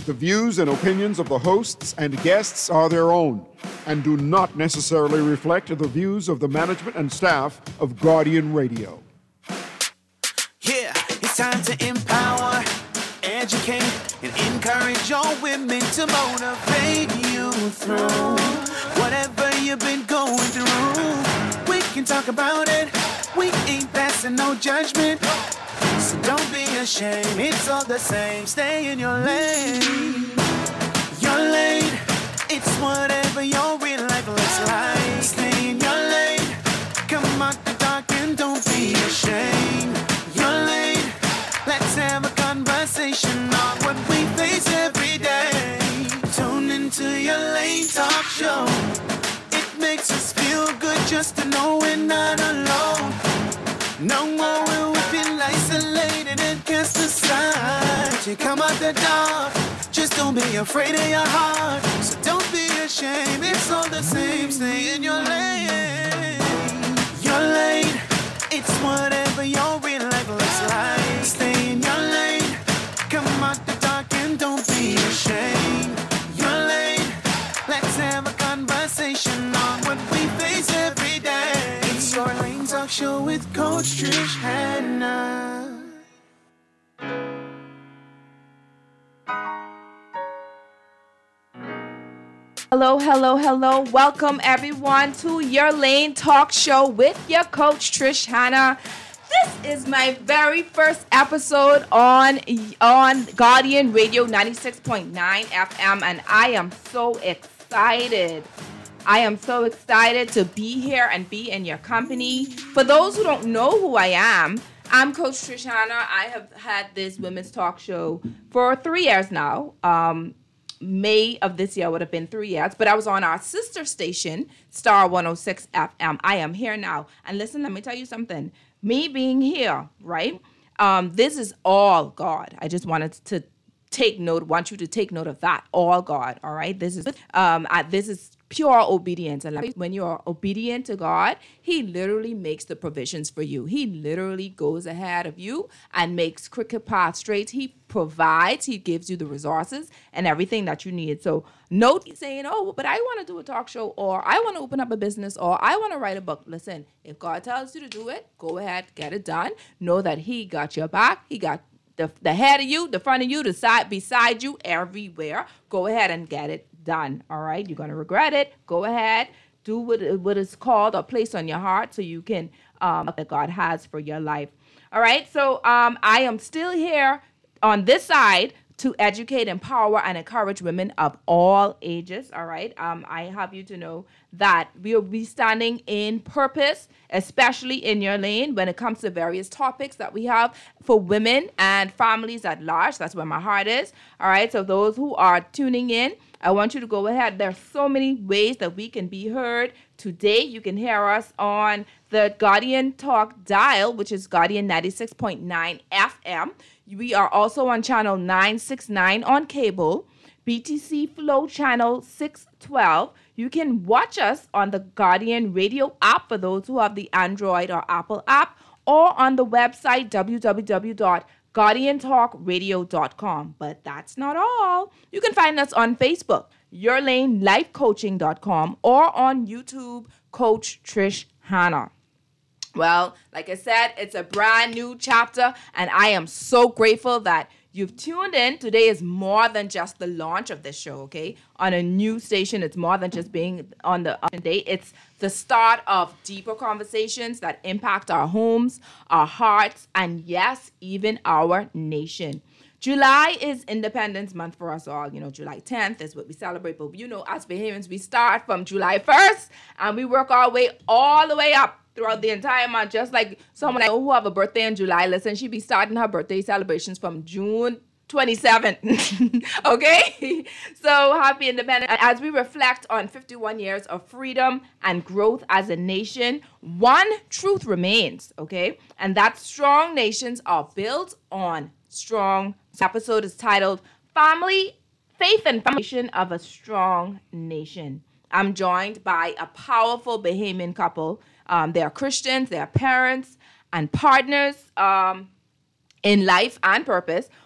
The views and opinions of the hosts and guests are their own and do not necessarily reflect the views of the management and staff of Guardian Radio. Yeah, it's time to empower, educate, and encourage your women to motivate you through whatever you've been going through. We can talk about it. We ain't passing no judgment. So don't be ashamed. It's all the same. Stay in your lane. Your lane. It's whatever your real life looks like. Stay in your lane. Come out the dark and don't be ashamed. Your lane. Let's have a conversation on what we face every day. Tune into Your Lane Talk Show. It makes us feel good just to know we're not alone. No more will we feel isolated and cast aside. You come out the dark, just don't be afraid of your heart. So don't be ashamed, it's all the same. Stay in your lane. Your lane, it's whatever your real life looks like. Stay in your lane. Come out the dark and don't be ashamed. Your lane, let's have a conversation on what we face every day. It's Your Lane Talk Show with Coach Trish Hannah. Hello, hello, hello. Welcome everyone to Your Lane Talk Show with your coach Trish Hannah. This is my very first episode on Guardian Radio 96.9 FM, and I am so excited. I am so excited to be here and be in your company. For those who don't know who I am, I'm Coach Trish Hannah. I have had this women's talk show for 3 years now. May of this year would have been 3 years, but I was on our sister station, Star 106 FM. I am here now. And listen, let me tell you something. Me being here, right? This is all God. I just wanted to want you to take note of that. All God, all right? This is pure obedience. And like when you're obedient to God, He literally makes the provisions for you. He literally goes ahead of you and makes crooked paths straight. He provides, He gives you the resources and everything that you need. So note saying, oh, but I want to do a talk show, or I want to open up a business, or I want to write a book. Listen, if God tells you to do it, go ahead, get it done. Know that He got your back. He got the head of you, the front of you, the side, beside you, everywhere. Go ahead and get it done. All right, you're going to regret it. Go ahead, do what is called or placed on your heart so you can that God has for your life. All right, so I am still here on this side to educate, empower, and encourage women of all ages. All right, I have you to know that we will be standing in purpose, especially in your lane when it comes to various topics that we have for women and families at large. That's where my heart is. All right, so those who are tuning in, I want you to go ahead. There's so many ways that we can be heard. Today, you can hear us on the Guardian Talk dial, which is Guardian 96.9 FM. We are also on channel 969 on cable, BTC Flow channel 612. You can watch us on the Guardian Radio app for those who have the Android or Apple app, or on the website www.guardiantalkradio.com. But that's not all. You can find us on Facebook, YourLaneLifeCoaching.com, or on YouTube, Coach Trish Hannah. Well, like I said, it's a brand new chapter, and I am so grateful that you've tuned in. Today is more than just the launch of this show, okay? On a new station, it's more than just being on the day. It's the start of deeper conversations that impact our homes, our hearts, and yes, even our nation. July is Independence Month for us all. You know, July 10th is what we celebrate. But, you know, as Bahamians, we start from July 1st, and we work our way all the way up throughout the entire month. Just like someone I know who have a birthday in July, listen, she be starting her birthday celebrations from June 27th. Okay? So happy Independence. As we reflect on 51 years of freedom and growth as a nation, one truth remains, okay? And that strong nations are built on strong. This episode is titled Family, Faith and Foundation of a Strong Nation. I'm joined by a powerful Bahamian couple. They are Christians, they are parents and partners in life and purpose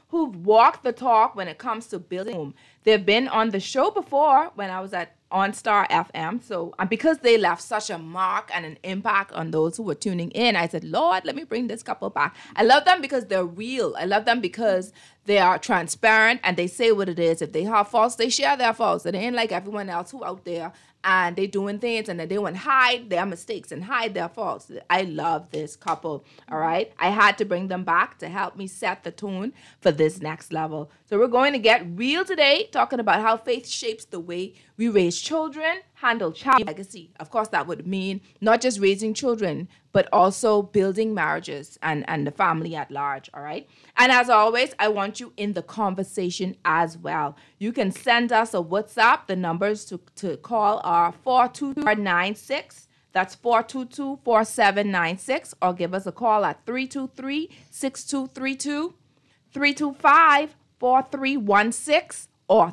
who've walked the talk when it comes to building home. They've been on the show before when I was at OnStar FM. So because they left such a mark and an impact on those who were tuning in, I said, Lord, let me bring this couple back. I love them because they're real. I love them because they are transparent and they say what it is. If they have faults, they share their faults. They ain't like everyone else who out there and they doing things and they want to hide their mistakes and hide their faults. I love this couple, all right? I had to bring them back to help me set the tone for this next level. So we're going to get real today, talking about how faith shapes the way we raise children, handle child legacy. Of course, that would mean not just raising children, but also building marriages and the family at large, all right? And as always, I want you in the conversation as well. You can send us a WhatsApp. The numbers to call are 422-496. That's 422-4796. Or give us a call at 323-6232, 325-4316, or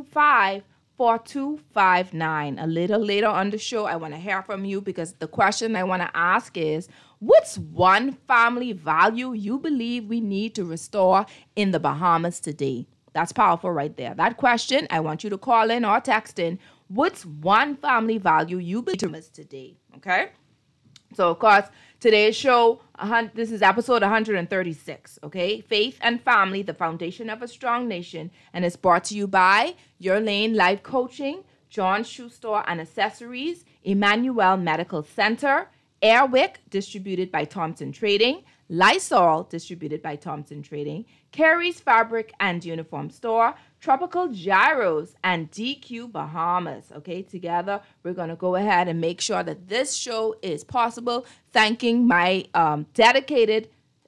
325-4259. A little later on the show, I want to hear from you because the question I want to ask is, what's one family value you believe we need to restore in the Bahamas today? That's powerful right there. That question, I want you to call in or text in. What's one family value you believe to miss today? Okay? So, of course, today's show, this is episode 136, okay? Faith and Family, the Foundation of a Strong Nation. And it's brought to you by Your Lane Life Coaching, John Shoe Store and Accessories, Emmanuel Medical Center, Airwick, distributed by Thompson Trading, Lysol, distributed by Thompson Trading, Carey's Fabric and Uniform Store, Tropical Gyros, and DQ Bahamas. Okay, together we're going to go ahead and make sure that this show is possible. Thanking my dedicated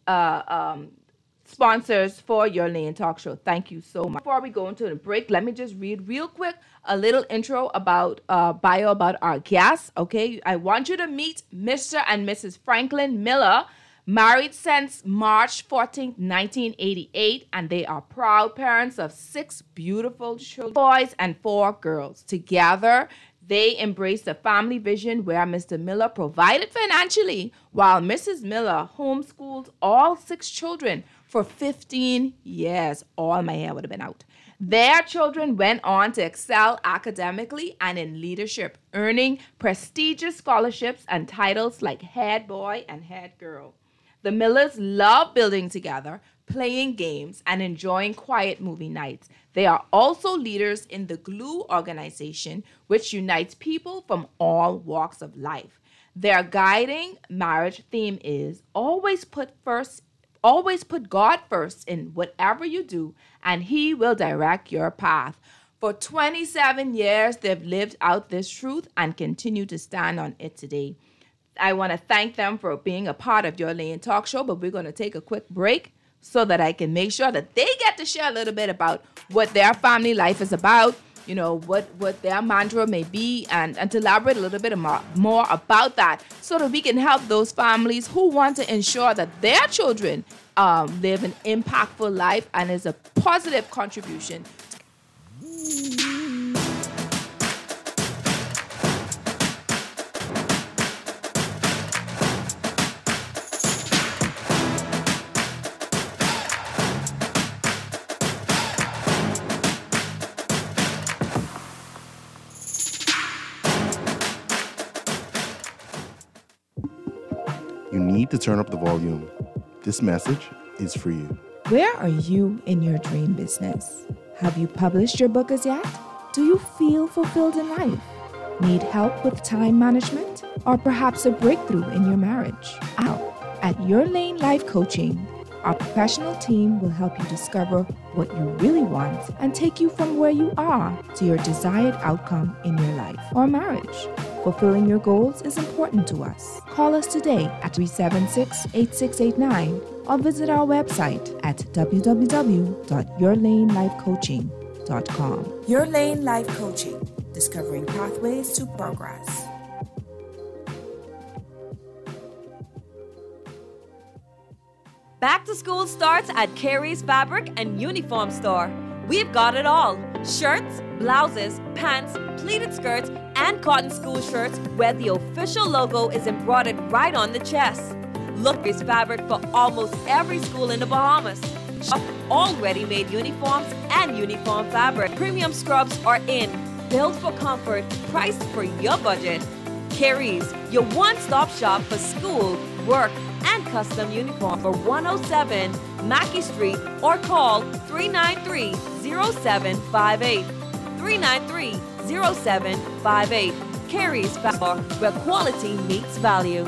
sponsors for Your Lane Talk Show. Thank you so much. Before we go into the break, let me just read real quick a little intro about bio about our guests. Okay, I want you to meet Mr. and Mrs. Franklin Miller. Married since March 14th, 1988, and they are proud parents of 6 beautiful children, boys and 4 girls. Together, they embrace the family vision where Mr. Miller provided financially, while Mrs. Miller homeschooled all 6 children for 15 years. All my hair would have been out. Their children went on to excel academically and in leadership, earning prestigious scholarships and titles like Head Boy and Head Girl. The Millers love building together, playing games, and enjoying quiet movie nights. They are also leaders in the GLUE organization, which unites people from all walks of life. Their guiding marriage theme is always put God first in whatever you do, and He will direct your path. For 27 years, they've lived out this truth and continue to stand on it today. I want to thank them for being a part of Your Lane Talk Show, but we're going to take a quick break so that I can make sure that they get to share a little bit about what their family life is about, you know, what their mantra may be, and to elaborate a little bit more about that so that we can help those families who want to ensure that their children live an impactful life and is a positive contribution. You need to turn up the volume. This message is for you. Where are you in your dream business? Have you published your book as yet? Do you feel fulfilled in life? Need help with time management? Or perhaps a breakthrough in your marriage? At Your Lane Life Coaching, our professional team will help you discover what you really want and take you from where you are to your desired outcome in your life or marriage. Fulfilling your goals is important to us. Call us today at 376-8689 or visit our website at www.yourlanelifecoaching.com. Your Lane Life Coaching, discovering pathways to progress. Back to school starts at Carey's Fabric and Uniform Store. We've got it all. Shirts, blouses, pants, pleated skirts, and cotton school shirts where the official logo is embroidered right on the chest. Look, Carey's Fabric for almost every school in the Bahamas. Shop all ready-made uniforms and uniform fabric. Premium scrubs are in. Built for comfort, priced for your budget. Carey's, your one-stop shop for school, work, and custom uniform for 107 Mackey Street or call 393-0758. 393-0758. Carey's Fabric, where quality meets value.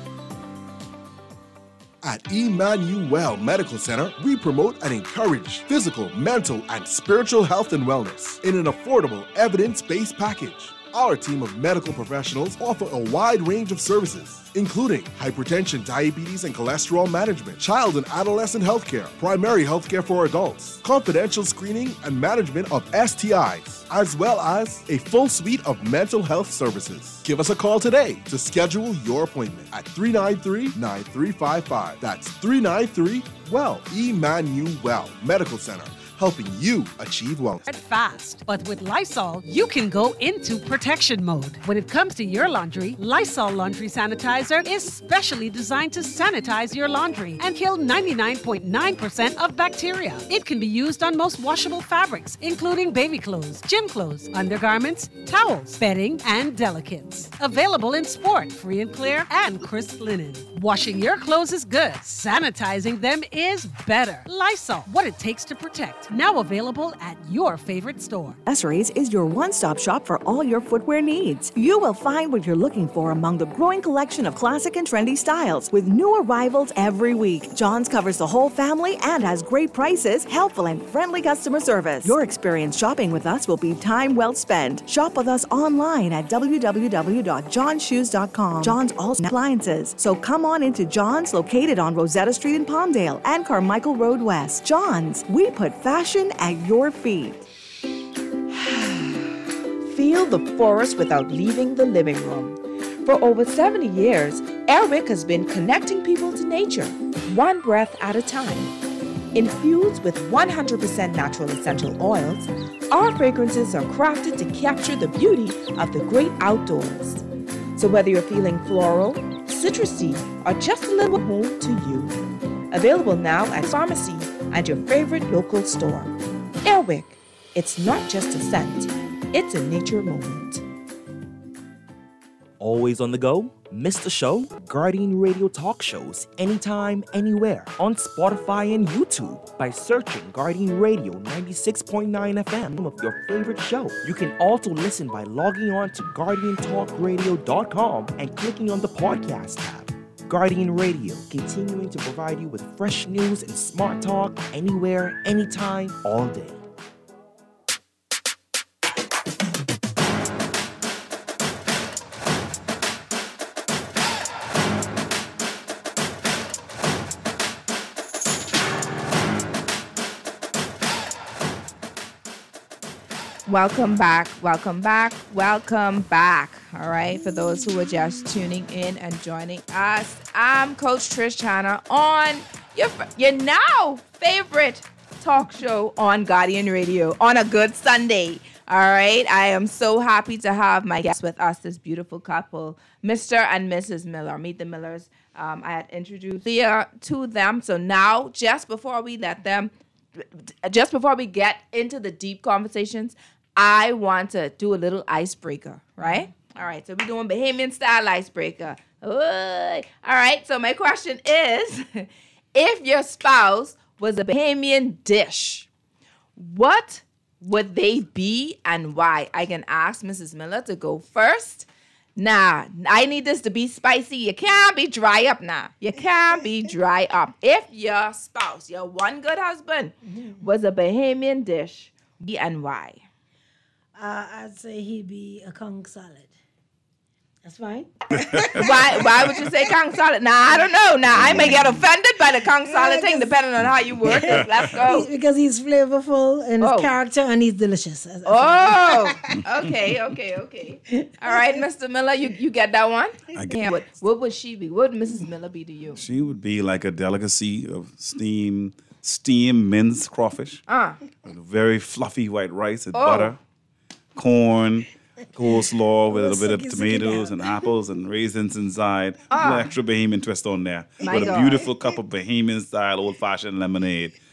At Emmanuel Medical Center, we promote and encourage physical, mental, and spiritual health and wellness in an affordable, evidence-based package. Our team of medical professionals offer a wide range of services, including hypertension, diabetes, and cholesterol management, child and adolescent health care, primary health care for adults, confidential screening and management of STIs, as well as a full suite of mental health services. Give us a call today to schedule your appointment at 393-9355. That's 393-WELL. Emmanuel Medical Center, helping you achieve wellness. Fast, but with Lysol, you can go into protection mode. When it comes to your laundry, Lysol Laundry Sanitizer is specially designed to sanitize your laundry and kill 99.9% of bacteria. It can be used on most washable fabrics, including baby clothes, gym clothes, undergarments, towels, bedding, and delicates. Available in sport, free and clear, and crisp linen. Washing your clothes is good. Sanitizing them is better. Lysol, what it takes to protect. Now available at your favorite store. Accessories is your one-stop shop for all your footwear needs. You will find what you're looking for among the growing collection of classic and trendy styles with new arrivals every week. John's covers the whole family and has great prices, helpful and friendly customer service. Your experience shopping with us will be time well spent. Shop with us online at www.johnshoes.com. John's also appliances. So come on into John's, located on Rosetta Street in Palmdale and Carmichael Road West. John's, we put fashion at your feet. Feel the forest without leaving the living room. For over 70 years, Airwick has been connecting people to nature, one breath at a time. Infused with 100% natural essential oils, our fragrances are crafted to capture the beauty of the great outdoors. So whether you're feeling floral, citrusy, or just a little home to you, available now at pharmacy and your favorite local store. Airwick, it's not just a scent, it's a nature moment. Always on the go? Missed a show? Guardian Radio talk shows anytime, anywhere on Spotify and YouTube by searching Guardian Radio 96.9 FM of your favorite show. You can also listen by logging on to GuardianTalkRadio.com and clicking on the podcast tab. Guardian Radio, continuing to provide you with fresh news and smart talk anywhere, anytime, all day. Welcome back. All right, for those who are just tuning in and joining us, I'm Coach Trish Hanna on your now favorite talk show on Guardian Radio on a good Sunday. All right, I am so happy to have my guests with us, this beautiful couple, Mr. and Mrs. Miller. Meet the Millers. I had introduced Leah to them, so now just before we get into the deep conversations, I want to do a little icebreaker, right? All right, so we're doing Bahamian style icebreaker. All right, so my question is, if your spouse was a Bahamian dish, what would they be and why? I can ask Mrs. Miller to go first. Nah, I need this to be spicy. You can't be dry up now. You can't be dry up. If your spouse, your one good husband, was a Bahamian dish, and why? I'd say he'd be a Kong salad. That's fine. Why would you say Kong salad? Nah, I don't know. Now, I may get offended by the Kong salad thing, depending on how you work it. Let's go. Because he's flavorful in his character and he's delicious. Okay. All right, Mr. Miller, you get that one? I get it. What would she be? What would Mrs. Miller be to you? She would be like a delicacy of steamed minced crawfish. With very fluffy white rice and butter, corn, coleslaw with a little bit of tomatoes and apples and raisins inside. A little extra Bahamian twist on there. With a beautiful cup of Bahamian-style old-fashioned lemonade.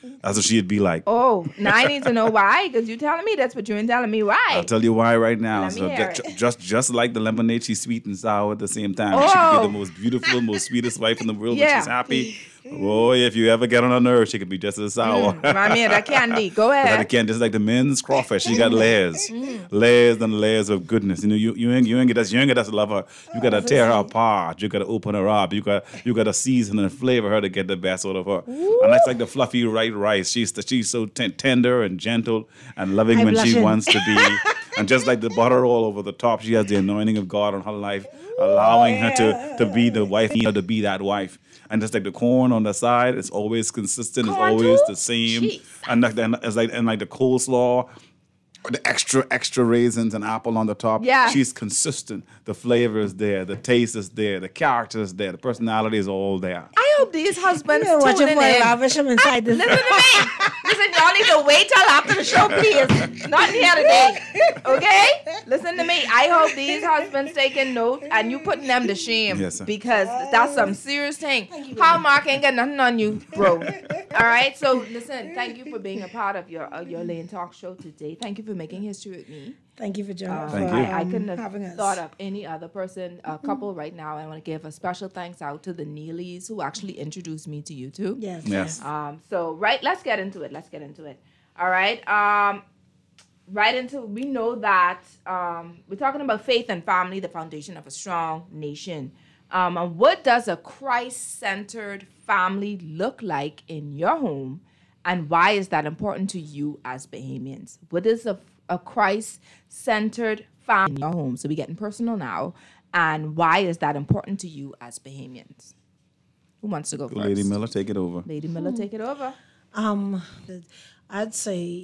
That's what she'd be like. Oh, now I need to know why, because you're telling me that's what you're telling me why. I'll tell you why right now. Let me So hear just like the lemonade, she's sweet and sour at the same time. Oh. She could be the most beautiful, most sweetest wife in the world when Yeah. she's happy. Oh, if you ever get on her nerves, she could be just as sour. Remind me of that candy. Go But ahead. again, just like the men's crawfish, she got layers, layers and layers of goodness. You know, you ain't get us to love her. You gotta tear her apart. You gotta open her up. You gotta season and flavor her to get the best out of her. And that's like the fluffy white rice. She's so tender and gentle and loving I'm when she blushing. wants to be. And just like the butter all over the top, she has the anointing of God on her life, allowing her to be the wife, to be that wife. And just like the corn on the side, it's always consistent. It's Corn always too? the same. Jeez. And like the coleslaw, the extra raisins and apple on the top. Yeah. She's consistent. The flavor is there. The taste is there. The character is there. The personality is all there. I hope these husbands You're watching tuning for in. lavish him inside this. Listen to me. Listen, y'all need to wait till after the show, please. Not here today. Okay? Listen to me. I hope these husbands taking note and you putting them to shame. Yes, sir. Because that's some serious thing. Hallmark ain't got nothing on you, bro. All right? So listen, thank you for being a part of your Lane Talk show today. Thank you for making history with me. Thank you for joining. Thank for, you. I couldn't having have us. thought of any other person, couple right now. I want to give a special thanks out to the Neelys who actually introduced me to you two. Yes. Yes. So let's get into it. All right. We know that we're talking about faith and family, the foundation of a strong nation. And what does a Christ-centered family look like in your home? And why is that important to you as Bahamians? What is a Christ-centered family in your home? So we're getting personal now. And why is that important to you as Bahamians? Who wants to go first? Lady Miller, take it over. Lady Miller, take it over. I'd say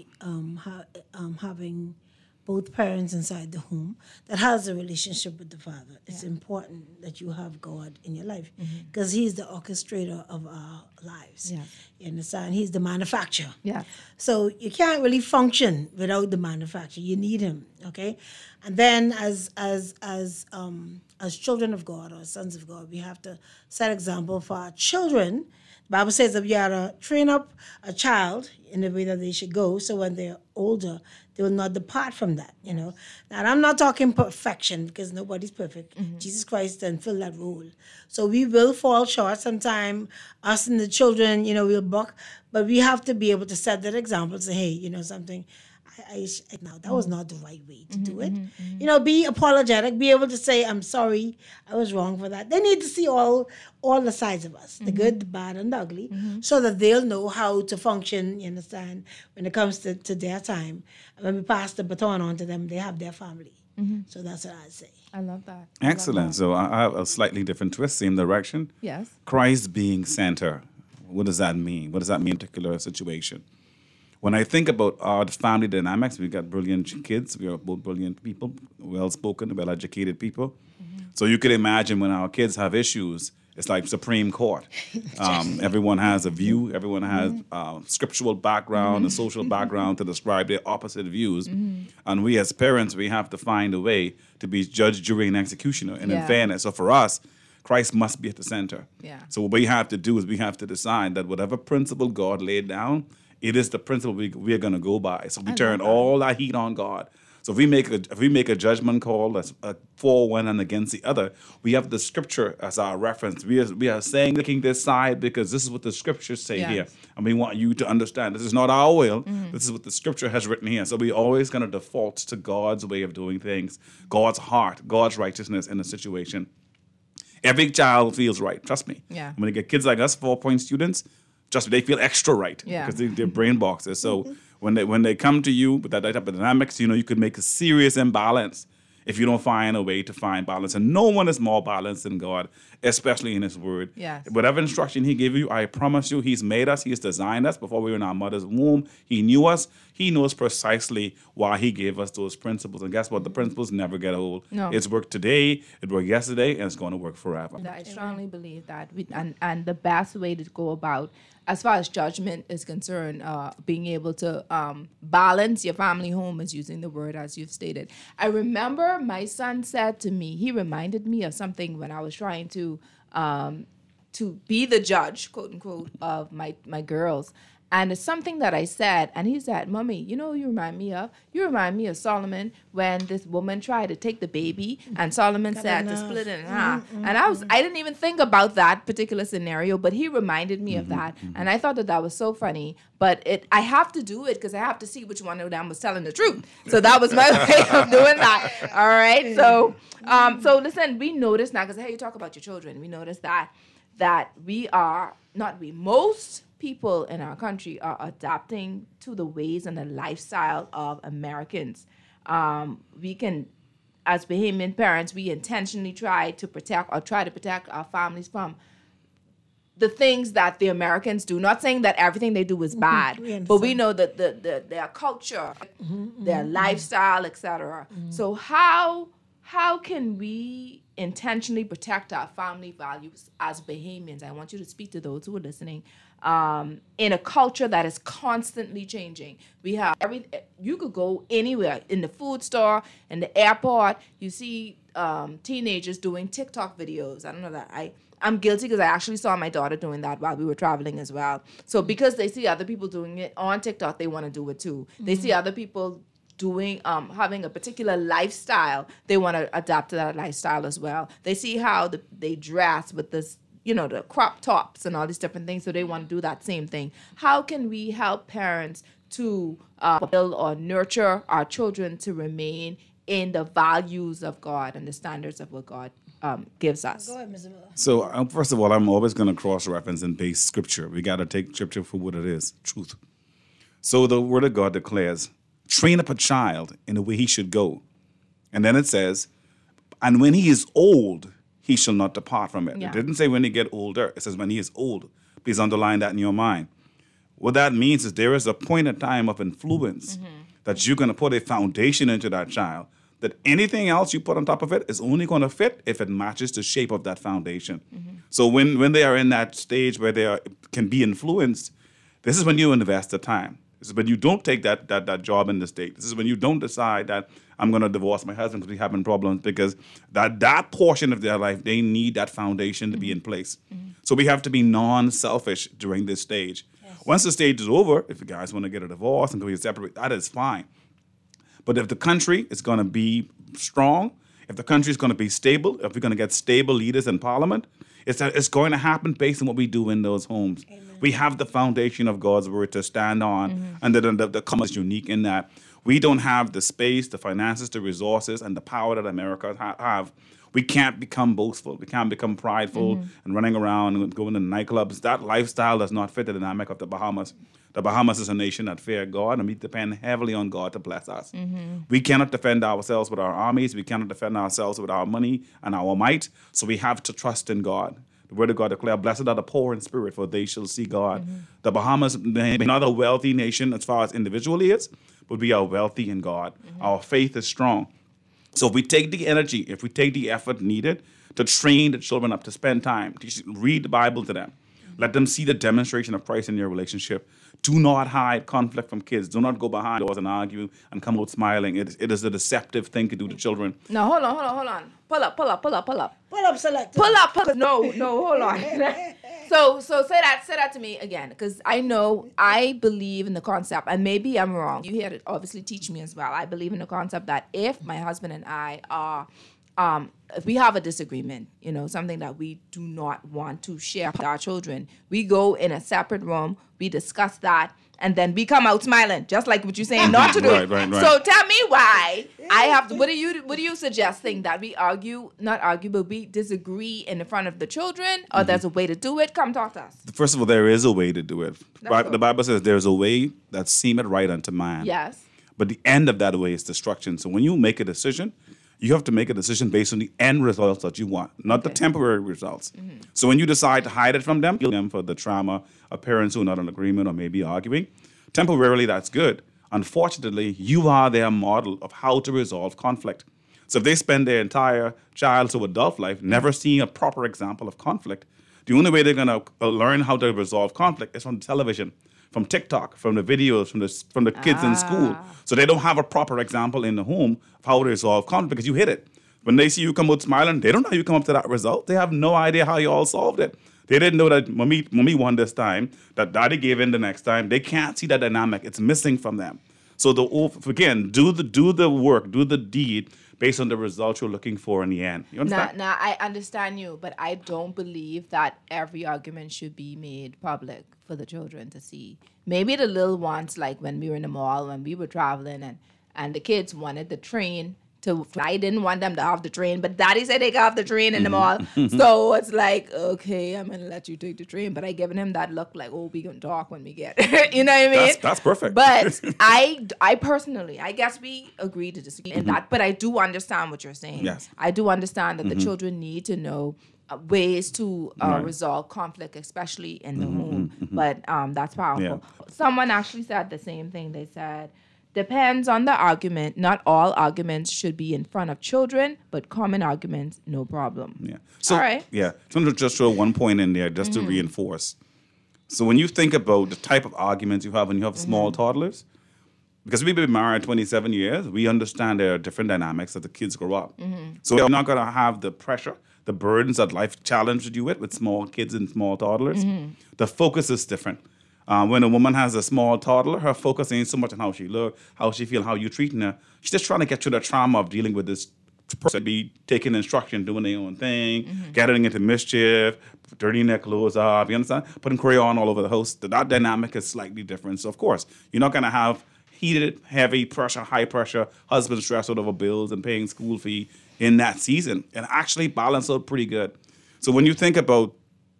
having both parents inside the home that has a relationship with the Father. It's important that you have God in your life because He's the orchestrator of our lives. Yeah. You understand? He's the manufacturer. Yeah. So you can't really function without the manufacturer. You need Him, okay? And then as children of God or sons of God, we have to set example for our children. The Bible says that you have to train up a child in the way that they should go, so when they're older, they will not depart from that, you know. Now, I'm not talking perfection, because nobody's perfect. Jesus Christ didn't fill that role. So we will fall short sometime. Us and the children, you know, we'll buck, but we have to be able to set that example, say, hey, you know something, now that was not the right way to do it. You know, be apologetic, be able to say, I'm sorry, I was wrong for that. They need to see all the sides of us, the good, the bad, and the ugly, so that they'll know how to function, you understand, when it comes to their time. And when we pass the baton on to them, they have their family. So that's what I'd say. I love that. Excellent. So I have a slightly different twist, same direction. Yes. Christ being center. What does that mean? What does that mean in a particular situation? When I think about our family dynamics, we've got brilliant kids. We are both brilliant people, well-spoken, well-educated people. So you could imagine when our kids have issues, it's like Supreme Court. Everyone has a view. Everyone has scriptural background and social background to describe their opposite views. And we as parents, we have to find a way to be judge, jury, and executioner. And in fairness, so for us, Christ must be at the center. Yeah. So what we have to do is we have to decide that whatever principle God laid down, it is the principle we are going to go by. So we turn all our heat on God. So if we make a judgment call that's for one and against the other, we have the scripture as our reference. We are saying taking this side because this is what the scriptures say here, and we want you to understand this is not our will. This is what the scripture has written here. So we're always going to default to God's way of doing things, God's heart, God's righteousness in a situation. Every child feels right. Trust me. Yeah. When you get kids like us, 4-point students, trust me, they feel extra right Yeah. because they're brain boxes. So when they come to you with that type of dynamics, you know, you could make a serious imbalance if you don't find a way to find balance. And no one is more balanced than God, especially in His Word. Yes. Whatever instruction He gave you, I promise you, He's made us. He's designed us before we were in our mother's womb. He knew us. He knows precisely why He gave us those principles. And guess what? The principles never get old. No. It's worked today, it worked yesterday, and it's going to work forever. I strongly believe that. And the best way to go about, as far as judgment is concerned, being able to balance your family home is using the word as you've stated. I remember my son said to me, he reminded me of something when I was trying to be the judge, quote unquote, of my girls. And it's something that I said, and he said, Mommy, you know who you remind me of? You remind me of Solomon when this woman tried to take the baby, and Solomon said to split it in half. And I didn't even think about that particular scenario, but he reminded me of that. And I thought that was so funny. But I have to do it because I have to see which one of them was telling the truth. So that was my way of doing that. All right. So listen, we notice now, because you talk about your children, we notice that most people in our country are adapting to the ways and the lifestyle of Americans. We can, as Bahamian parents, we intentionally try to protect our families from the things that the Americans do. Not saying that everything they do is bad, but we know that their culture, their lifestyle, etc. So how can we intentionally protect our family values as Bahamians? I want you to speak to those who are listening. In a culture that is constantly changing. We have you could go anywhere, in the food store, in the airport, you see teenagers doing TikTok videos. I don't know that I'm guilty because I actually saw my daughter doing that while we were traveling as well. So because they see other people doing it on TikTok, they want to do it too. They see other people doing having a particular lifestyle, they want to adapt to that lifestyle as well. They see how they dress with this, the crop tops and all these different things, so they want to do that same thing. How can we help parents to build or nurture our children to remain in the values of God and the standards of what God gives us? Go ahead, Mr. Miller. So first of all, I'm always going to cross-reference and base Scripture. We got to take Scripture for what it is, truth. So the Word of God declares, train up a child in the way he should go. And then it says, and when he is old, he shall not depart from it. Yeah. It didn't say when he get older. It says when he is old. Please underline that in your mind. What that means is there is a point in time of influence that you're going to put a foundation into that child, that anything else you put on top of it is only going to fit if it matches the shape of that foundation. So when they are in that stage where they can be influenced, this is when you invest the time. This is when you don't take that job in the state. This is when you don't decide that I'm going to divorce my husband because we're having problems, because that portion of their life, they need that foundation to be in place. So we have to be non-selfish during this stage. Yes. Once the stage is over, if you guys want to get a divorce and go separate, that is fine. But if the country is going to be strong, if the country is going to be stable, if we're going to get stable leaders in parliament, it's going to happen based on what we do in those homes. Amen. We have the foundation of God's word to stand on, and the common is unique in that we don't have the space, the finances, the resources, and the power that America have. We can't become boastful. We can't become prideful and running around and going to nightclubs. That lifestyle does not fit the dynamic of the Bahamas. The Bahamas is a nation that fear God, and we depend heavily on God to bless us. We cannot defend ourselves with our armies. We cannot defend ourselves with our money and our might. So we have to trust in God. The word of God declares, blessed are the poor in spirit, for they shall see God. The Bahamas may be not a wealthy nation as far as individually is, but we are wealthy in God. Our faith is strong. So if we take the energy, if we take the effort needed to train the children up, to spend time, to read the Bible to them, let them see the demonstration of Christ in your relationship. Do not hide conflict from kids. Do not go behind doors and argue and come out smiling. It is a deceptive thing to do to children. No, hold on. Pull up, Selector. Pull up. No, hold on. So say that to me again, because I believe in the concept, and maybe I'm wrong. You here to obviously teach me as well. I believe in the concept that if my husband and I are, if we have a disagreement, something that we do not want to share with our children, we go in a separate room, we discuss that, and then we come out smiling, just like what you're saying not to do. Right. So tell me why I have to. What do you suggesting, that we not argue, but we disagree in front of the children, or there's a way to do it? Come talk to us. First of all, there is a way to do it. The Bible says there's a way that seemeth right unto man. Yes. But the end of that way is destruction. So when you make a decision, you have to make a decision based on the end results that you want, not the temporary results. So when you decide to hide it from them, kill them for the trauma of parents who are not in agreement or maybe arguing, temporarily that's good. Unfortunately, you are their model of how to resolve conflict. So if they spend their entire child to adult life never seeing a proper example of conflict, the only way they're going to learn how to resolve conflict is from television, from TikTok, from the videos, from the kids in school. So they don't have a proper example in the home of how to resolve conflict, because you hit it. When they see you come out smiling, they don't know how you come up to that result. They have no idea how you all solved it. They didn't know that mommy won this time, that daddy gave in the next time. They can't see that dynamic. It's missing from them. So again, do the work, do the deed based on the results you're looking for in the end. You understand? Now, I understand you, but I don't believe that every argument should be made public for the children to see. Maybe the little ones, like when we were in the mall, when we were traveling, and the kids wanted the train to fly. I didn't want them to have the train, but daddy said they got off the train in the mall. So it's like, okay, I'm going to let you take the train. But I given him that look like, oh, we can talk when we get You know what I mean? That's perfect. But I personally, I guess we agree to disagree in that. But I do understand what you're saying. Yes. I do understand that the children need to know ways to resolve conflict, especially in the home. But that's powerful. Yeah. Someone actually said the same thing. They said, depends on the argument. Not all arguments should be in front of children, but common arguments, no problem. Yeah. So, all right. Yeah. So I'm going to just throw one point in there just to reinforce. So when you think about the type of arguments you have when you have small toddlers, because we've been married 27 years, we understand there are different dynamics as the kids grow up. So you're not going to have the pressure, the burdens that life challenged you with small kids and small toddlers. The focus is different. When a woman has a small toddler, her focus ain't so much on how she look, how she feel, how you treating her. She's just trying to get through the trauma of dealing with this person, be taking instruction, doing their own thing, getting into mischief, dirtying their clothes off, you understand? Putting crayon all over the house. That dynamic is slightly different. So, of course, you're not going to have heated, heavy pressure, high pressure, husband stressed out over bills and paying school fee in that season. And actually balance out pretty good. So when you think about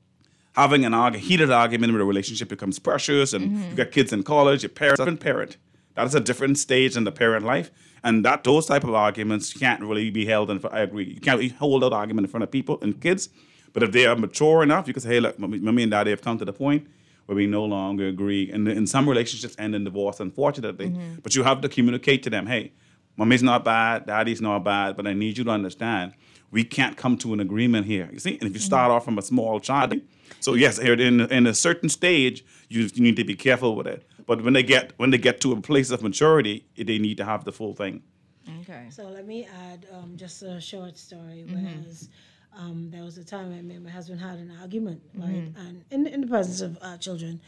having heated argument where the relationship becomes precious and you got kids in college, your parents have been parent. That is a different stage in the parent life. And those type of arguments can't really be held in. I agree. You can't really hold that argument in front of people and kids. But if they are mature enough, you can say, hey, look, mommy and daddy have come to the point where we no longer agree. And in some relationships end in divorce, unfortunately. But you have to communicate to them, hey, mommy's not bad, daddy's not bad, but I need you to understand we can't come to an agreement here. You see? And if you start off from a small child, so yes, in a certain stage, you need to be careful with it. But when they get to a place of maturity, they need to have the full thing. Okay. So let me add just a short story. Whereas there was a time when me and my husband had an argument, right, and in the presence of our children,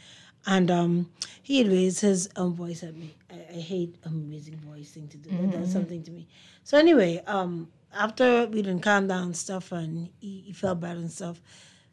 and he had raised his voice at me. I hate raising voice thing to do. That does something to me. So anyway, after we didn't calm down and stuff, and he felt bad and stuff,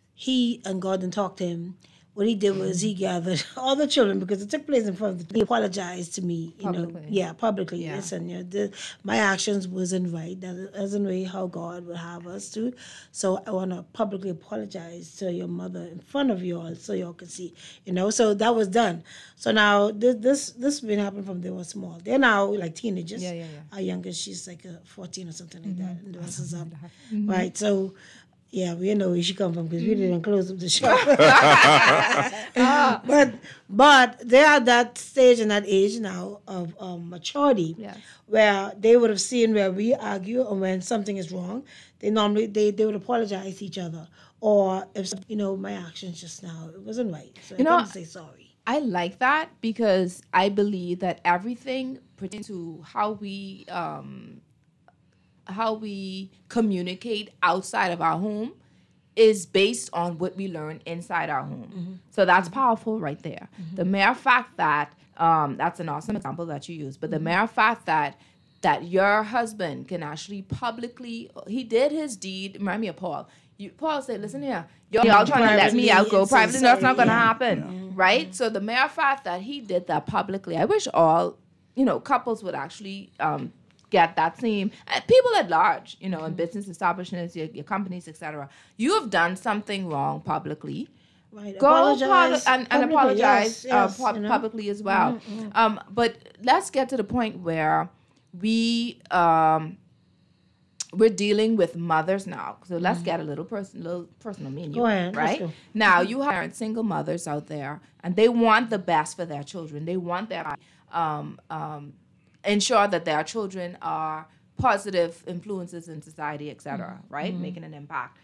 he and Gordon talked to him. What he did was he gathered all the children, because it took place in front of them. He apologized to me, publicly. Yeah. Listen, my actions wasn't right. That isn't really how God would have us to. So I want to publicly apologize to your mother in front of you all, so y'all can see. So that was done. So now this been happening from they were small. They're now like teenagers. Yeah. Our youngest, she's like 14 or something like that, and the rest is up, right? So. Yeah, we know where she come from because we didn't close up the shop. But they are at that stage and that age now of maturity, where they would have seen where we argue, and when something is wrong, they normally they would apologize to each other, or if my actions just now, it wasn't right, so I have to say sorry. I like that because I believe that everything pertains to how we communicate outside of our home is based on what we learn inside our home. So that's powerful right there. The mere fact that, that's an awesome example that you use, but the mere fact that your husband can actually publicly, he did his deed, remind me of Paul. Paul said, listen here, y'all trying to let me out, go privately, that's not going to happen, right? So the mere fact that he did that publicly, I wish all, couples would actually get that same, people at large, in business establishments, your companies, etc. You have done something wrong publicly. Right. Go apologize and apologize publicly as well. Mm-hmm. But let's get to the point where we're dealing with mothers now. So let's get a little personal, me and you. Go ahead. Right? Let's go. Now, you have single mothers out there, and they want the best for their children. They want their ensure that their children are positive influences in society, etc. Right? Making an impact.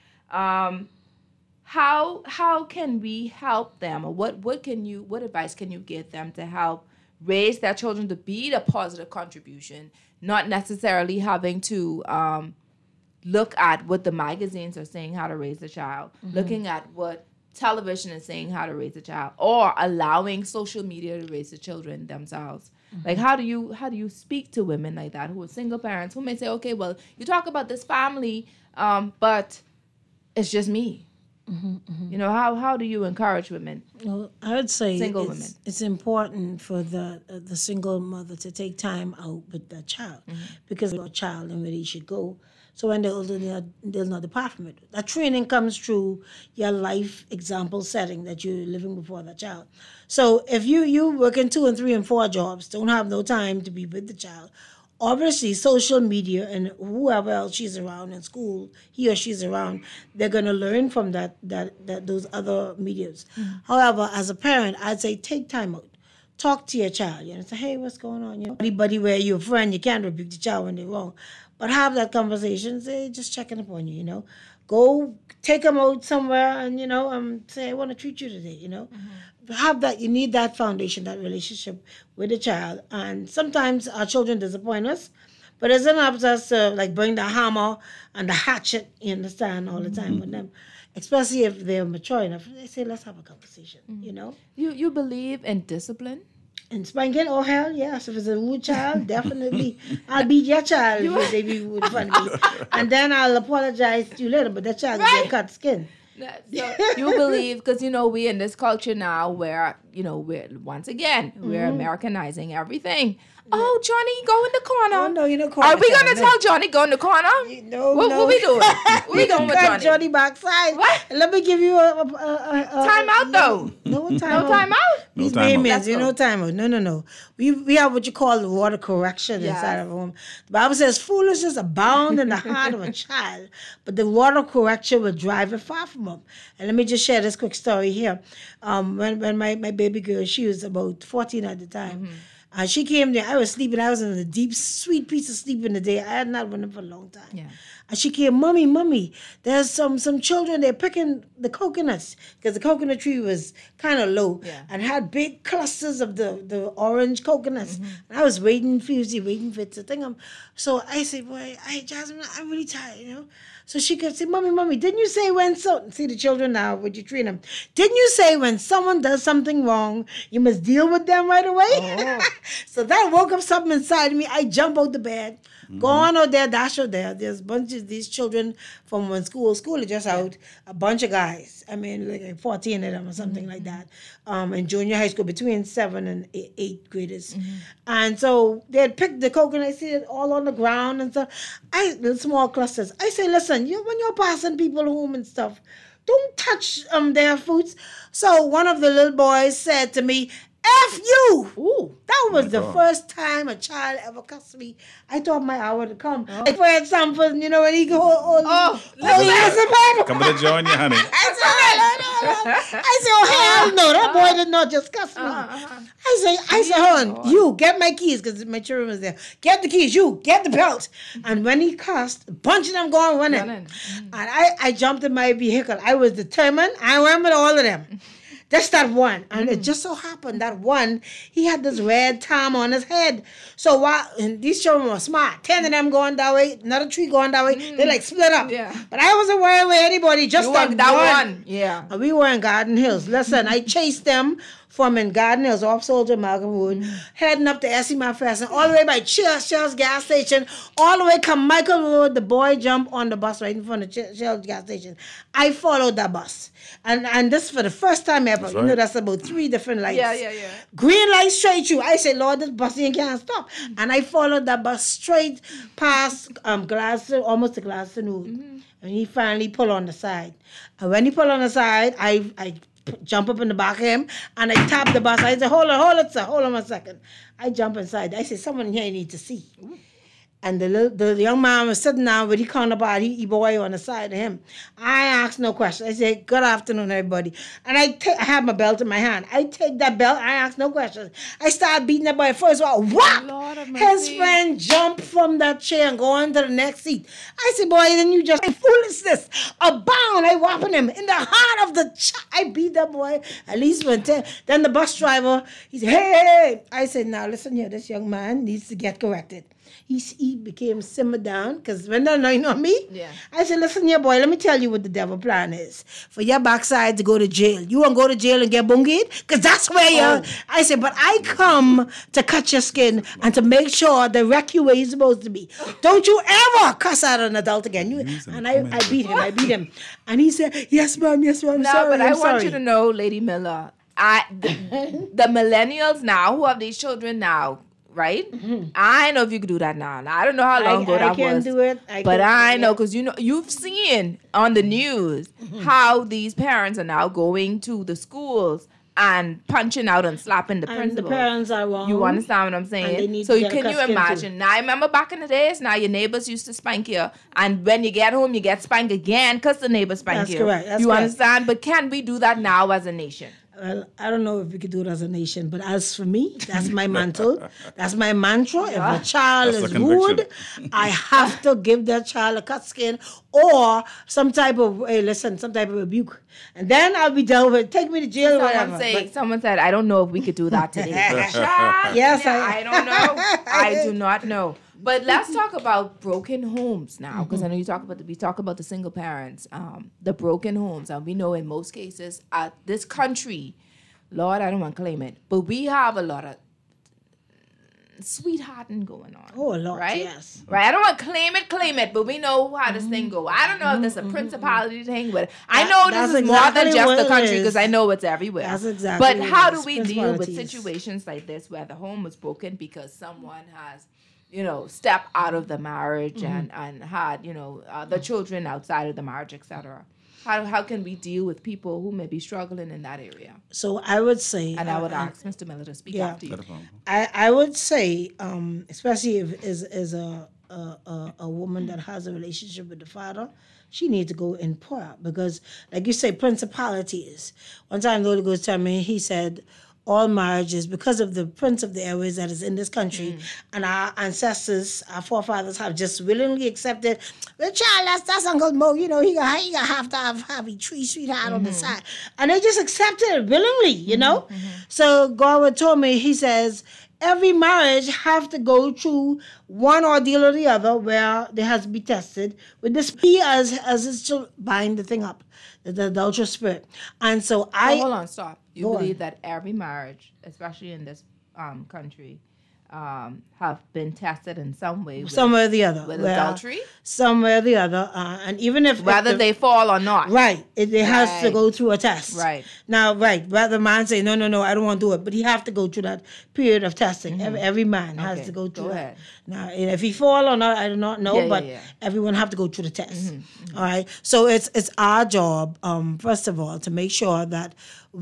How can we help them, or what advice can you give them to help raise their children to be the positive contribution, not necessarily having to look at what the magazines are saying how to raise a child, looking at what television is saying how to raise a child, or allowing social media to raise the children themselves. Like, how do you speak to women like that who are single parents who may say, okay, well, you talk about this family, but it's just me. You know, how do you encourage women? Well, I would say single women. It's important for the single mother to take time out with that child, because your child and where they should go. So when they're older, they'll not depart from it. That training comes through your life example setting that you're living before that child. So if you working 2 and 3 and 4 jobs, don't have no time to be with the child, obviously social media and whoever else she's around in school, he or she's around, they're going to learn from that those other medias. However, as a parent, I'd say take time out. Talk to your child. You know, say, hey, what's going on? You know, anybody where you're a friend, you can't rebuke the child when they're wrong. But have that conversation. Say, just checking up on you, you know. Go take them out somewhere and, you know, say, I want to treat you today, you know. Have that. You need that foundation, that relationship with the child. And sometimes our children disappoint us, but it's not up us to, like, bring the hammer and the hatchet, you understand, all the time with them. Especially if they're mature enough. They say, let's have a conversation, you know. You believe in discipline? And spanking, oh hell yes. If it's a rude child, definitely. I'll beat your child if they be rude in front of me. And then I'll apologize to you later, but that child will get cut skin. So you believe, because, you know, we in this culture now where, you know, we're Americanizing everything. Oh, Johnny, go in the corner. Oh, no, you don't call Are we going to tell Johnny go in the corner? No, what we doing? What we doing with Johnny? Johnny backside. What? Let me give you a time out, though. No time out. No time out? These babies, you know, time out. No. We have what you call the water correction inside of a home. The Bible says foolishness abound in the heart of a child, but the water correction will drive it far from him. And let me just share this quick story here. When my baby girl, she was about 14 at the time, and she came there. I was sleeping. I was in a deep, sweet piece of sleep in the day. I had not been for a long time. Yeah. And she came, Mommy, there's some children, they're picking the coconuts, because the coconut tree was kind of low and had big clusters of the orange coconuts. And I was waiting for it to think. So I said, boy, Jasmine, I'm really tired, you know. So she could say, Mommy, didn't you say when see the children now, would you treat them? Didn't you say when someone does something wrong, you must deal with them right away? Oh. So that woke up something inside of me. I jump out the bed, go on out there, dash out there. There's bunches of these children from when school is just out, a bunch of guys. I mean, like 14 of them or something like that. In junior high school, between 7th and 8th graders. And so they had picked the coconut, I see it all on the ground and stuff. The small clusters. I say, listen, when you're passing people home and stuff, don't touch their foods. So one of the little boys said to me, F you! Ooh, that was the first time a child ever cussed me. I thought my hour to come. For example, you know, when he go, come to join you, honey. I said, oh, hell no, that boy did not just cuss me. I said, hold on, you get my keys, because my children was there. Get the keys, you get the belt. And when he cussed, a bunch of them going running. And I jumped in my vehicle. I was determined. I went with all of them. Just that one. And it just so happened that one, he had this red tam on his head. So and these children were smart. 10 of them going that way, another 3 going that way. They like split up. Yeah. But I wasn't worried with anybody, just that one. Yeah. And we were in Garden Hills. Listen, I chased them from in Garden Hills, off Soldier Malcolm Road, heading up to Essie McPherson, all the way by Shell's gas station, all the way come Michael Road. The boy jumped on the bus right in front of Shell's gas station. I followed that bus. And this for the first time ever. That's right. You know, that's about 3 different lights. Yeah. Green light straight through. I said, Lord, this bus can't stop. And I followed that bus straight past almost to Glaston. And he finally pulled on the side. And when he pulled on the side, I jump up in the back of him and I tap the bus. I said, hold on, sir. Hold on 1 second. I jump inside. I said, someone here need to see. And the young man was sitting down with his counterpart, he boy on the side of him. I asked no questions. I said, good afternoon, everybody. And I have my belt in my hand. I take that belt, I ask no questions. I start beating that boy. First of all, whap! His friend jumped from that chair and go on to the next seat. I said, boy, then you just foolishness. A bound, I whopping him in the heart of the I beat that boy at least 10. Then the bus driver, he said, hey. I said, now listen here, this young man needs to get corrected. he became simmered down because when they're annoying on me, Yeah. I said, listen here, boy, let me tell you what the devil plan is. For your backside to go to jail. You want to go to jail and get bungied? Because that's where you're... I said, but I come to cut your skin and to make sure the wreck you where you're supposed to be. Don't you ever cuss out an adult again. And I beat him. And he said, yes, ma'am, No, sorry, but I I'm want sorry. you to know, Lady Miller, the millennials now who have these children now, right? I know if you could do that now. I don't know how long ago that was. I can do it. But I know because you've seen on the news how these parents are now going to the schools and punching out and slapping the And principal. the parents are wrong. You understand what I'm And they saying? need So to get can you cut skin imagine? too. Now I remember back in the days, now your neighbors used to spank you, and when you get home, you get spanked again because the neighbors spank That's you. correct. That's you correct. understand? But can we do that now as a nation? Well, I don't know if we could do it as a nation, but as for me, that's my mantle. That's my mantra. If a child That's is a conviction. rude, I have to give that child a cut skin or some type of, some type of rebuke. And then I'll be dealt with. Take me to jail or whatever. Someone said, I don't know if we could do that today. Yes, I don't know. I do not know. But let's talk about broken homes now, because I know we talk about the single parents, the broken homes, and we know in most cases at this country, Lord, I don't want to claim it, but we have a lot of sweethearting going on. Oh, a lot, right? yes. Right. I don't want to claim it, but we know how this thing go. I don't know if there's a principality thing, but I know That's this is more than exactly just what the it country is. because I know it's everywhere. That's exactly But what how it do is. we deal with Principalities. situations like this where the home was broken because someone has, stepped out of the marriage and had, the children outside of the marriage, etc. How can we deal with people who may be struggling in that area? So I would say... And I would ask Mr. Miller to speak after you. I would say, especially if is a woman that has a relationship with the father, she needs to go in prayer because, like you say, principalities. One time the Holy Ghost told me, he said, all marriages, because of the prince of the airways that is in this country, and our ancestors, our forefathers have just willingly accepted, well, child, that's Uncle Mo, he got have to have a tree sweetheart on the side. And they just accepted it willingly, So God told me, he says, every marriage have to go through one ordeal or the other where they has to be tested with this. He as his children bind the thing up, the adulterous spirit. And so Hold on, stop. You Go believe on. that every marriage, especially in this country, have been tested in some way. Somewhere or the other. With Well, adultery? Somewhere or the other. And even if... Whether they fall or not. Right. It has to Right. go through a test. Right. Now, whether the man say, no, I don't want to do it. But he have to go through that period of testing. Every man has Okay, to go through go that. ahead. Now, and if he fall or not, I do not know. Yeah, but yeah. everyone have to go through the test. All right. So it's our job, first of all, to make sure that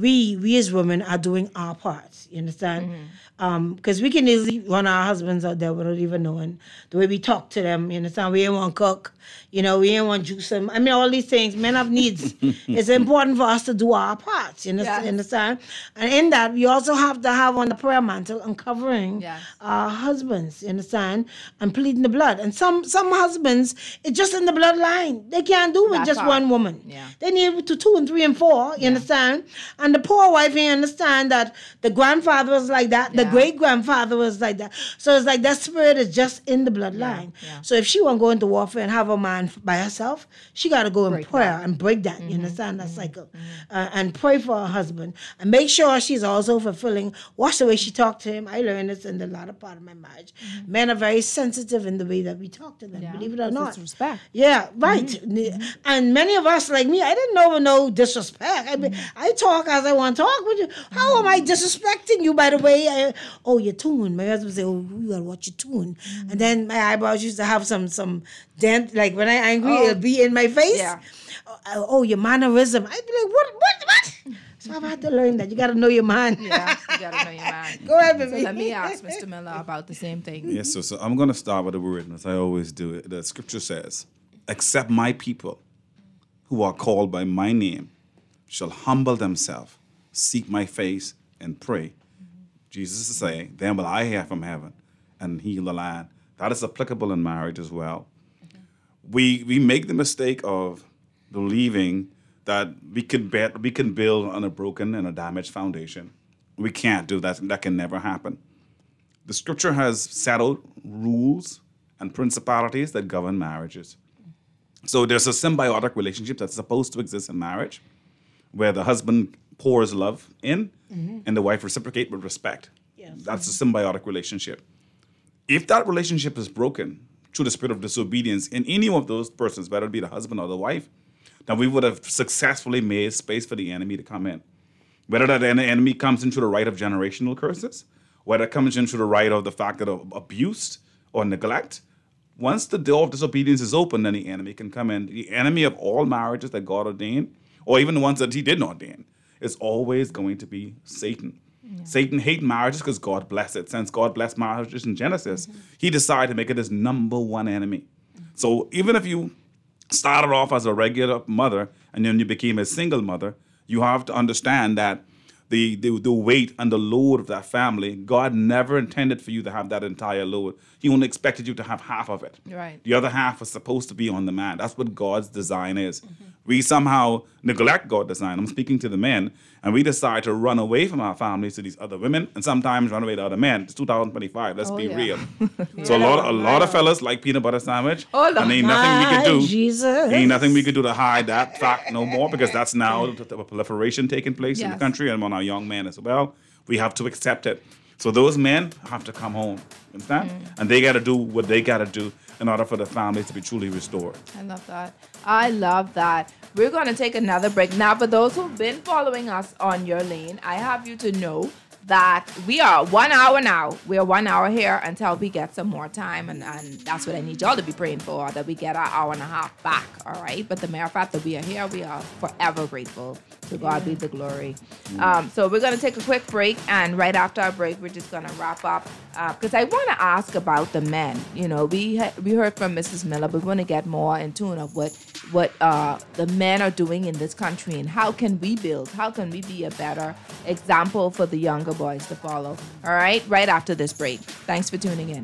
we as women are doing our parts. You understand? Because we can easily run our husbands out there without even knowing the way we talk to them. You understand? We ain't want to cook. We ain't want to juice them. I mean, all these things. Men have needs. It's important for us to do our parts. You understand? Yes. Understand? And in that, we also have to have on the prayer mantle and covering Yes. our husbands. You understand? And pleading the blood. And some husbands, it's just in the bloodline. They can't do with That just part. one woman. Yeah. They need to 2 and 3 and 4. You understand? And the poor wife, you understand that the grandfather was like that. The Yeah. great grandfather was like that. So it's like that spirit is just in the bloodline. Yeah. So if she want to go into warfare and have a man by herself, she got to go in Break prayer that. and break that. You understand that cycle, and pray for her husband and make sure she's also fulfilling. Watch the way she talked to him. I learned this in the latter part of my marriage. Men are very sensitive in the way that we talk to them. Yeah, Believe it or 'cause not. it's respect. Yeah, right. And many of us, like me, I didn't know no disrespect. I mean, I talk as I want to talk with you. How am I disrespecting you, by the way? Your tune. My husband say, you got to watch your tune. And then my eyebrows used to have some dent. Like when I'm angry, it'll be in my face. Yeah. Your mannerism. I'd be like, what? So I've had to learn that. You got to know your man. Yeah, you gotta know your man. Go ahead, So baby. let me ask Mr. Miller about the same thing. Yes, so I'm going to start with the word, as I always do. The scripture says, except my people who are called by my name shall humble themselves, seek my face, and pray. Jesus is saying, then will I hear from heaven and heal the land. That is applicable in marriage as well. We make the mistake of believing that we can build on a broken and a damaged foundation. We can't do that. That can never happen. The scripture has set out rules and principalities that govern marriages. So there's a symbiotic relationship that's supposed to exist in marriage, where the husband pours love in and the wife reciprocate with respect. Yes. That's a symbiotic relationship. If that relationship is broken through the spirit of disobedience in any of those persons, whether it be the husband or the wife, then we would have successfully made space for the enemy to come in. Whether that enemy comes into the right of generational curses, whether it comes into the right of the fact that of abuse or neglect, once the door of disobedience is open, then the enemy can come in. The enemy of all marriages that God ordained, or even the ones that he didn't ordain, is always going to be Satan. Yeah. Satan hates marriages because God blessed it. Since God blessed marriages in Genesis, he decided to make it his number one enemy. So even if you started off as a regular mother and then you became a single mother, you have to understand that the weight and the load of that family, God never intended for you to have that entire load. He only expected you to have half of it. Right. The other half was supposed to be on the man. That's what God's design is. We somehow neglect God's design. I'm speaking to the men, and we decide to run away from our families to these other women, and sometimes run away to other men. It's 2025. Let's be real. So a lot of fellas like peanut butter sandwich, and ain't nothing we can do. Jesus. Ain't nothing we can do to hide that fact no more, because that's now the proliferation taking place in the country and on our young men as well. We have to accept it. So those men have to come home, understand? And they got to do what they got to do in order for the family to be truly restored. I love that. We're going to take another break. Now, for those who've been following us on Your Lane, I have you to know that we are 1 hour now. We're 1 hour here until we get some more time. And that's what I need y'all to be praying for, that we get our hour and a half back, all right? But the mere fact that we are here, we are forever grateful. To God be the glory. So we're going to take a quick break, and right after our break, we're just going to wrap up. Because I want to ask about the men. You know, we heard from Mrs. Miller, but we want to get more in tune of what the men are doing in this country, and how can we build? How can we be a better example for the younger boys to follow? All right, right after this break. Thanks for tuning in.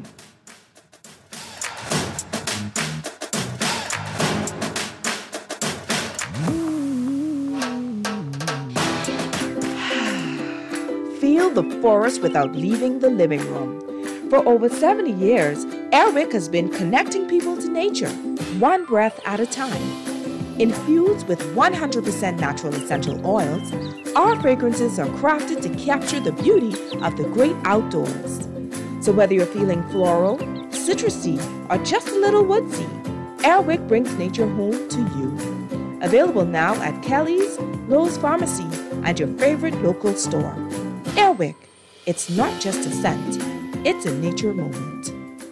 Feel the forest without leaving the living room. For over 70 years, Airwick has been connecting people to nature, one breath at a time. Infused with 100% natural essential oils, our fragrances are crafted to capture the beauty of the great outdoors. So whether you're feeling floral, citrusy, or just a little woodsy, Airwick brings nature home to you. Available now at Kelly's, Lowe's Pharmacy, and your favorite local store. Airwick, it's not just a scent, it's a nature moment.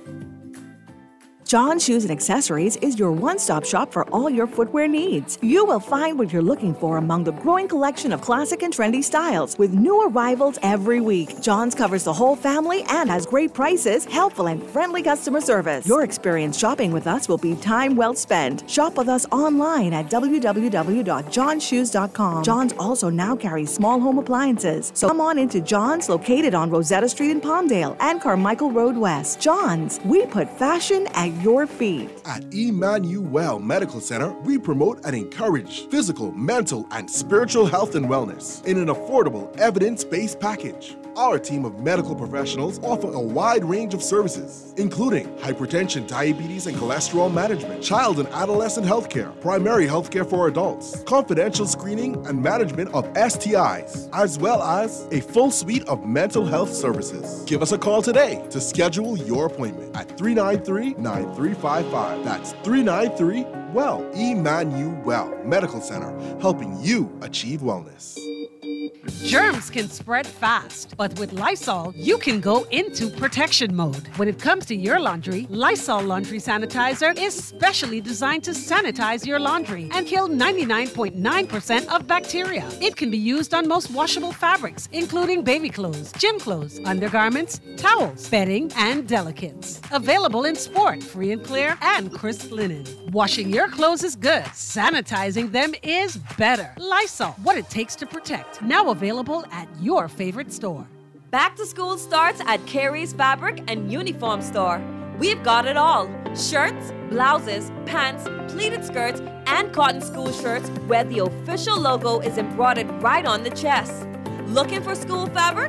John Shoes and Accessories is your one-stop shop for all your footwear needs. You will find what you're looking for among the growing collection of classic and trendy styles with new arrivals every week. John's covers the whole family and has great prices, helpful and friendly customer service. Your experience shopping with us will be time well spent. Shop with us online at www.johnshoes.com. John's also now carries small home appliances. So come on into John's, located on Rosetta Street in Palmdale and Carmichael Road West. John's, we put fashion at your feet. At Emmanuel Medical Center, we promote and encourage physical, mental, and spiritual health and wellness in an affordable, evidence-based package. Our team of medical professionals offer a wide range of services, including hypertension, diabetes, and cholesterol management, child and adolescent health care, primary health care for adults, confidential screening and management of STIs, as well as a full suite of mental health services. Give us a call today to schedule your appointment at 393-9355. That's 393-WELL. Emmanuel Medical Center, helping you achieve wellness. Germs can spread fast, but with Lysol, you can go into protection mode. When it comes to your laundry, Lysol Laundry Sanitizer is specially designed to sanitize your laundry and kill 99.9% of bacteria. It can be used on most washable fabrics, including baby clothes, gym clothes, undergarments, towels, bedding, and delicates. Available in sport, free and clear, and crisp linen. Washing your clothes is good. Sanitizing them is better. Lysol, what it takes to protect. Now available at your favorite store. Back to school starts at Carey's Fabric and Uniform Store. We've got it all. Shirts, blouses, pants, pleated skirts, and cotton school shirts where the official logo is embroidered right on the chest. Looking for school fabric?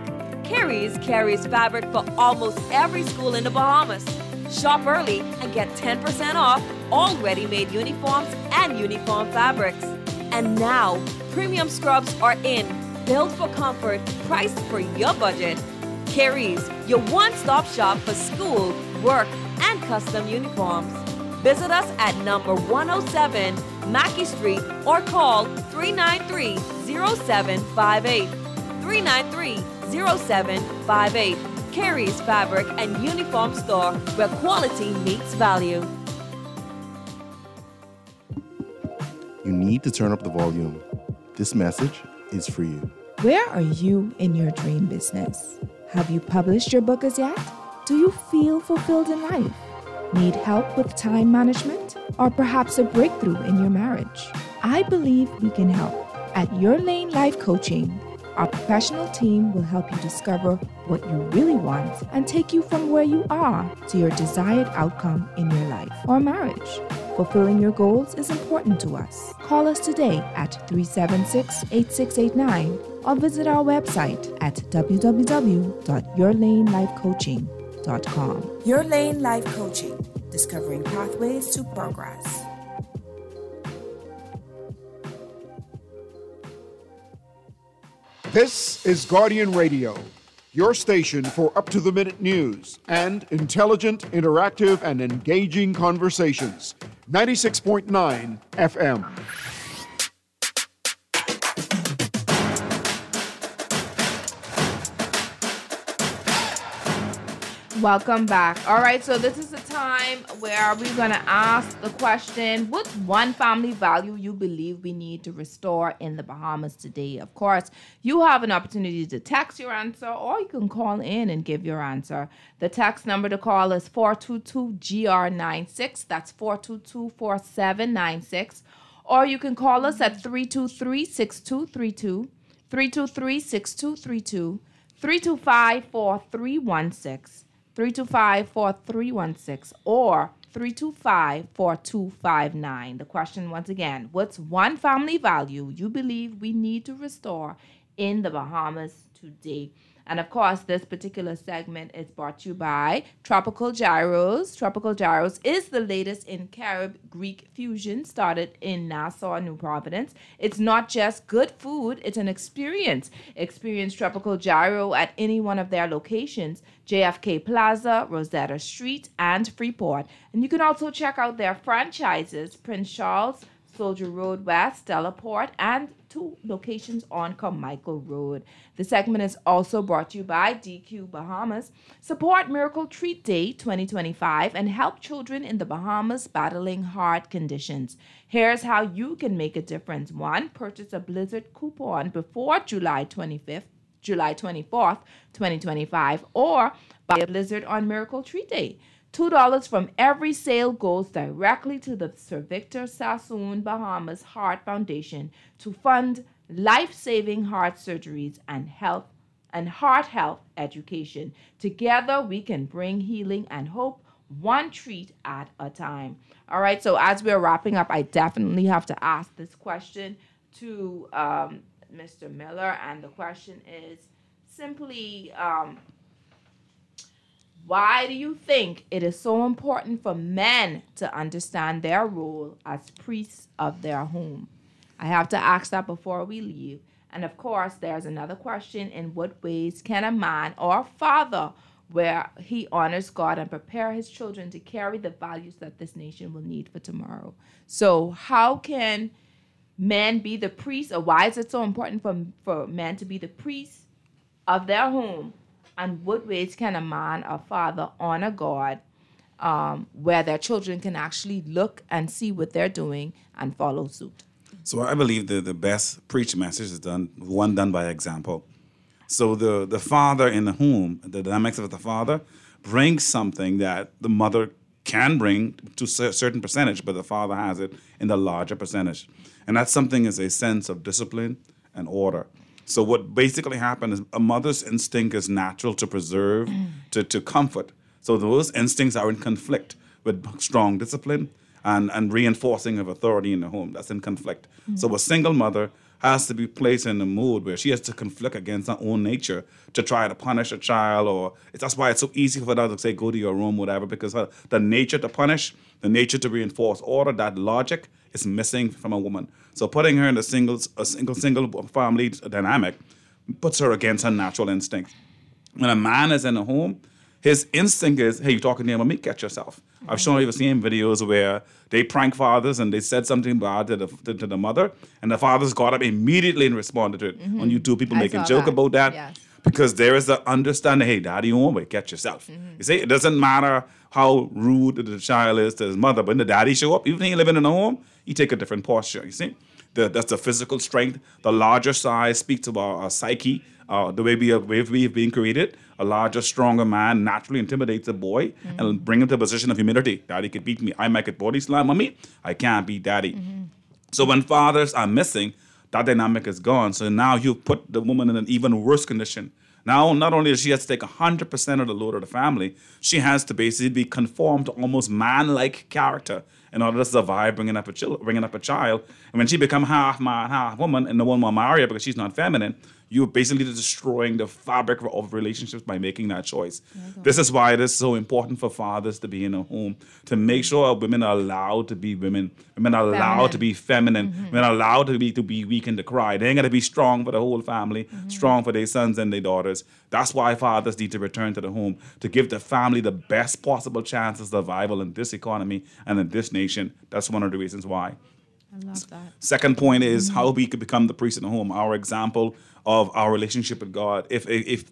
Carey's carries fabric for almost every school in the Bahamas. Shop early and get 10% off all ready-made uniforms and uniform fabrics. And now, premium scrubs are in, built for comfort, priced for your budget. Carey's, your one-stop shop for school, work, and custom uniforms. Visit us at number 107 Mackey Street or call 393-0758. 393-0758. Carey's Fabric and Uniform Store, where quality meets value. You need to turn up the volume. This message is for you. Where are you in your dream business? Have you published your book as yet? Do you feel fulfilled in life? Need help with time management? Or perhaps a breakthrough in your marriage? I believe we can help. At Your Lane Life Coaching, our professional team will help you discover what you really want and take you from where you are to your desired outcome in your life or marriage. Fulfilling your goals is important to us. Call us today at 376-8689 or visit our website at www.yourlanelifecoaching.com. Your Lane Life Coaching, discovering pathways to progress. This is Guardian Radio, your station for up-to-the-minute news and intelligent, interactive, and engaging conversations. 96.9 FM. Welcome back. All right, so this is the time where we're going to ask the question, what's one family value you believe we need to restore in the Bahamas today? Of course, you have an opportunity to text your answer, or you can call in and give your answer. The text number to call is 422-GR96. That's 422-4796. Or you can call us at 323-6232, 323-6232, 325-4316. 325-4316 or 325-4259. The question once again, what's one family value you believe we need to restore in the Bahamas today? And of course, this particular segment is brought to you by Tropical Gyros. Tropical Gyros is the latest in Carib-Greek fusion, started in Nassau, New Providence. It's not just good food, it's an experience. Experience Tropical Gyro at any one of their locations, JFK Plaza, Rosetta Street, and Freeport. And you can also check out their franchises, Prince Charles, Soldier Road West, Delaport, and 2 locations on Carmichael Road. The segment is also brought to you by DQ Bahamas. Support Miracle Treat Day 2025 and help children in the Bahamas battling heart conditions. Here's how you can make a difference. 1. Purchase a Blizzard coupon before July 24th, 2025, or buy a Blizzard on Miracle Treat Day. $2 from every sale goes directly to the Sir Victor Sassoon Bahamas Heart Foundation to fund life-saving heart surgeries and heart health education. Together, we can bring healing and hope, one treat at a time. All right, so as we're wrapping up, I definitely have to ask this question to Mr. Miller, and the question is simply, why do you think it is so important for men to understand their role as priests of their home? I have to ask that before we leave. And of course, there's another question. In what ways can a man or father, where he honors God and prepare his children to carry the values that this nation will need for tomorrow? So how can men be the priests, or why is it so important for men to be the priests of their home? And what ways can a man or father honor God where their children can actually look and see what they're doing and follow suit? So I believe the best preach message is done by example. So the father in the home, the dynamics of the father, brings something that the mother can bring to a certain percentage, but the father has it in the larger percentage. And that something is a sense of discipline and order. So what basically happens is a mother's instinct is natural to preserve, to comfort. So those instincts are in conflict with strong discipline and reinforcing of authority in the home. That's in conflict. So a single mother has to be placed in a mood where she has to conflict against her own nature to try to punish a child, or that's why it's so easy for her to say, go to your room, whatever, because the nature to punish, the nature to reinforce order, that logic is missing from a woman. So putting her in a single family dynamic puts her against her natural instinct. When a man is in a home, his instinct is, hey, you're talking to your mommy, catch yourself. I've shown you seen videos where they prank fathers and they said something bad to the mother, and the fathers got up immediately and responded to it. On YouTube, people making joke about that. Yes. Because there is the understanding, hey, daddy, you won't catch yourself. You see, it doesn't matter how rude the child is to his mother, but when the daddy show up, even if he's living in a home, he take a different posture, you see. That's the physical strength. The larger size speaks to our psyche, the way we have been created. A larger, stronger man naturally intimidates a boy and bring him to a position of humility. Daddy could beat me. I might get body slam, mommy. I can't beat daddy. So when fathers are missing, that dynamic is gone. So now you've put the woman in an even worse condition. Now, not only does she have to take 100% of the load of the family, she has to basically be conformed to almost man-like character in order to survive bringing up a child. And when she become half man, half woman, and no one will marry her because she's not feminine, you're basically destroying the fabric of relationships by making that choice. This is why it is so important for fathers to be in a home, to make sure women are allowed to be women are allowed to be feminine, women are allowed to be weak and to cry. They ain't got to be strong for the whole family, strong for their sons and their daughters. That's why fathers need to return to the home, to give the family the best possible chance of survival in this economy and in this nation. That's one of the reasons why. I love that. Second point is how we could become the priest in the home. Our example of our relationship with God. If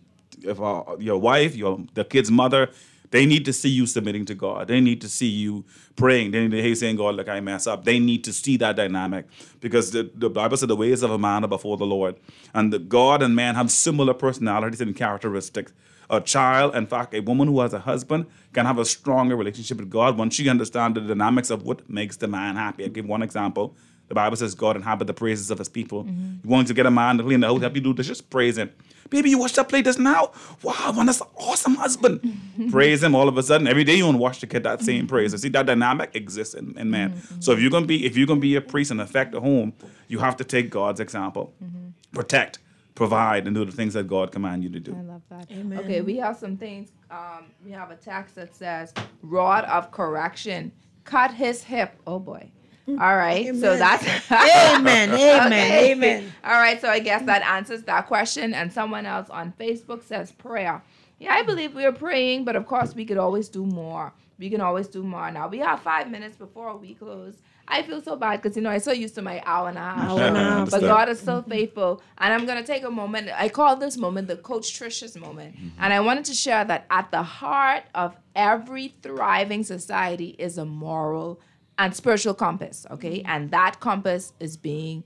your wife, the kid's mother, they need to see you submitting to God. They need to see you praying. They need to hear saying, God, look, I mess up. They need to see that dynamic, because the Bible said the ways of a man are before the Lord. And God and man have similar personalities and characteristics. A child, in fact, a woman who has a husband can have a stronger relationship with God once she understands the dynamics of what makes the man happy. I'll give one example. The Bible says God inhabit the praises of his people. You want to get a man to clean the house, help you do this, just praise him. Baby, you watch that plate just now? Wow, man, that's an awesome husband. Praise him all of a sudden. Every day you want to watch the kid that same praise. And see, that dynamic exists in man. So if you're gonna be a priest and affect the home, you have to take God's example. Protect, provide, and do the things that God command you to do. I love that. Amen. Okay, we have some things. We have a text that says, rod of correction, cut his hip. Oh boy. All right, Amen. so that's Amen. Amen. Okay. Amen. All right, so I guess that answers that question. And someone else on Facebook says prayer. Yeah, I believe we are praying, but of course we could always do more. We can always do more. Now we have 5 minutes before we close. I feel so bad because I'm so used to my hour and a half. But God is so faithful. And I'm going to take a moment. I call this moment the Coach Trish's moment. And I wanted to share that at the heart of every thriving society is a moral and spiritual compass, okay? And that compass is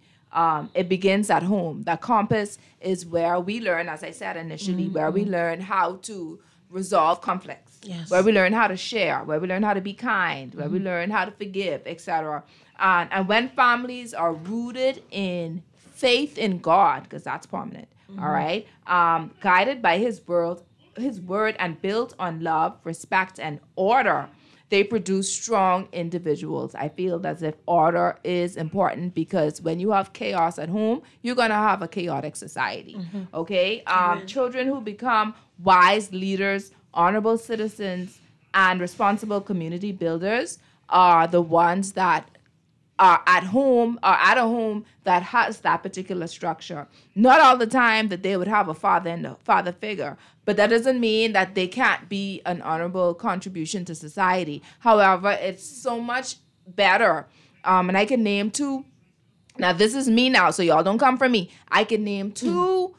it begins at home. That compass is where we learn, as I said initially, where we learn how to resolve conflicts, where we learn how to share, where we learn how to be kind, where we learn how to forgive, etc. And when families are rooted in faith in God, because that's prominent, all right, guided by His word and built on love, respect, and order, they produce strong individuals. I feel as if order is important, because when you have chaos at home, you're going to have a chaotic society, okay? Children who become wise leaders, honorable citizens, and responsible community builders are the ones that are at home or at a home that has that particular structure. Not all the time that they would have a father figure, but that doesn't mean that they can't be an honorable contribution to society. However, it's so much better. And I can name two. Now, this is me now, so y'all don't come for me. I can name two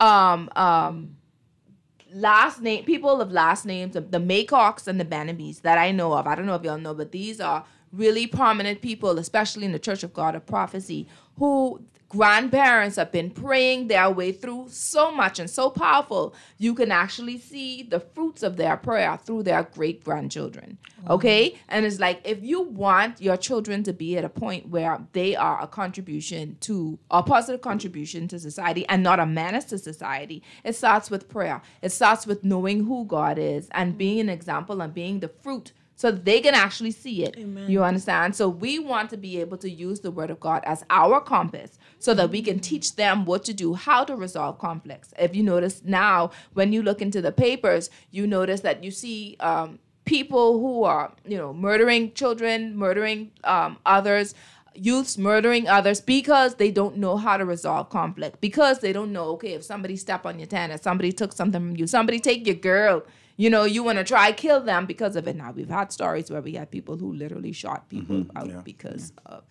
people of last names, the Maycocks and the Bannabys that I know of. I don't know if y'all know, but these are really prominent people, especially in the Church of God of Prophecy, who grandparents have been praying their way through so much and so powerful. You can actually see the fruits of their prayer through their great-grandchildren, okay? And it's like, if you want your children to be at a point where they are a positive contribution to society and not a menace to society, it starts with prayer. It starts with knowing who God is and being an example and being the fruit so they can actually see it. Amen. You understand? So we want to be able to use the word of God as our compass so that we can teach them what to do, how to resolve conflicts. If you notice now, when you look into the papers, you notice that you see people who are, murdering children, murdering others, youths murdering others because they don't know how to resolve conflict, because they don't know, okay, if somebody step on your tennis, somebody took something from you, somebody take your girl, you want to try kill them because of it. Now, we've had stories where we had people who literally shot people out because of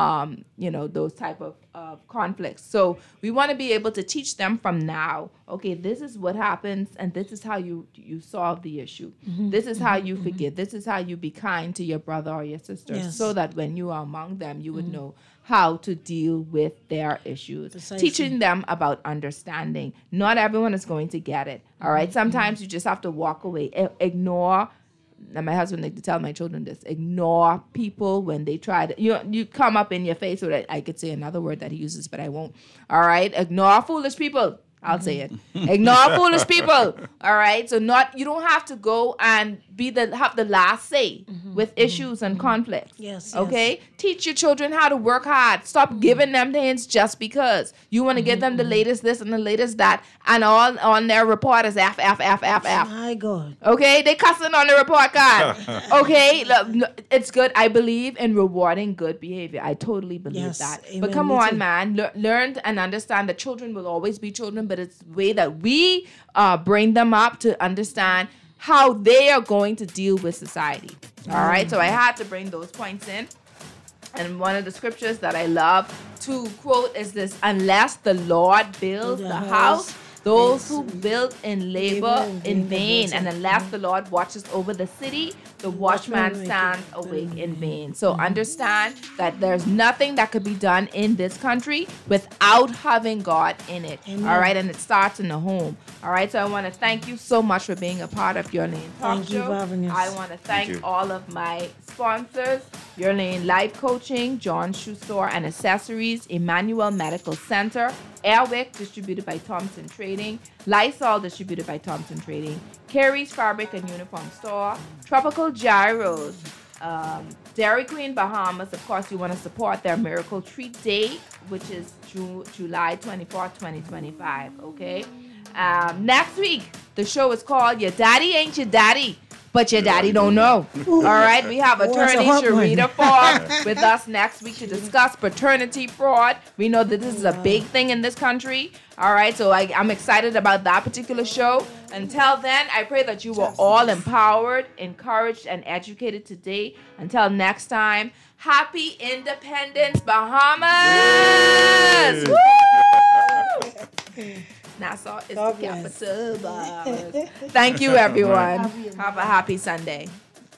those type of conflicts. So we want to be able to teach them from now, okay, this is what happens and this is how you solve the issue. This is how you forgive. This is how you be kind to your brother or your sister, so that when you are among them, you would know how to deal with their issues. Precisely. Teaching them about understanding. Not everyone is going to get it, all right? Sometimes you just have to walk away. Ignore. And my husband like to tell my children this: ignore people when they try to, you come up in your face with it. I could say another word that he uses, but I won't. All right, ignore foolish people. I'll say it. Ignore foolish people. All right. So you don't have to go and have the last say with issues and conflicts. Yes. Okay. Teach your children how to work hard. Stop giving them things just because you want to give them the latest this and the latest that, and all on their report is F. My God. Okay, they cussing on the report card. Okay, look, it's good. I believe in rewarding good behavior. I totally believe that. Amen. But come Me on, too. man, learn and understand that children will always be children, but it's the way that we bring them up to understand how they are going to deal with society. All right, so I had to bring those points in. And one of the scriptures that I love to quote is this: unless the Lord builds the house, those who build in labor in vain. And unless the Lord watches over the city, the watchman stands awake in vain. So understand that there's nothing that could be done in this country without having God in it. Amen. All right, and it starts in the home. All right, so I want to thank you so much for being a part of Your Lane Talk Thank you Show. for having us. I want to thank all of my sponsors: Your Lane Life Coaching, John Shoe Store and Accessories, Emmanuel Medical Center, Airwick, distributed by Thompson Trading, Lysol, distributed by Thompson Trading, Carey's Fabric and Uniform Store, Tropical Gyros, Dairy Queen Bahamas. Of course, you want to support their Miracle Treat Day, which is July 24th, 2025, okay? Next week, the show is called Your Daddy Ain't Your Daddy, but Your Daddy Don't Know. All right, we have attorney Sharita Forbes with us next week to discuss paternity fraud. We know that this is a big thing in this country. All right, so I'm excited about that particular show. Until then, I pray that you were all empowered, encouraged, and educated today. Until next time, happy Independence, Bahamas! Woo! Nassau is the capital. Bahamas. Thank you, everyone. Have a happy Sunday.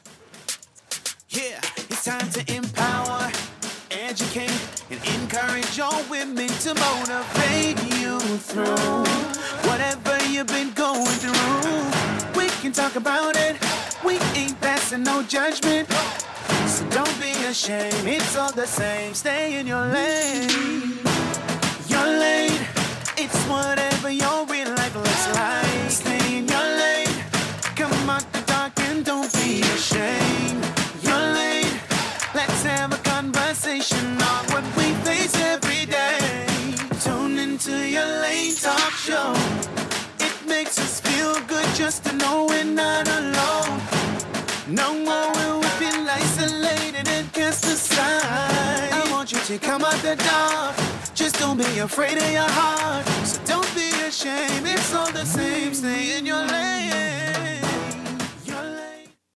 Yeah, it's time to empower, educate, and encourage your women to motivate you through whatever you've been going through. We can talk about it. We ain't passing no judgment. So don't be ashamed. It's all the same. Stay in your lane. Your lane. It's whatever your real life looks like. Stay in your lane. Come out the dark and don't be ashamed. Your lane. Let's have a conversation on what we face every day. Tune into Your Lane Talk Show. It makes us feel good just to know we're not alone. No more will we feel isolated and cast aside. I want you to come out the dark. Just don't be afraid of your heart. So don't be ashamed. It's all the same. Stay in your lane.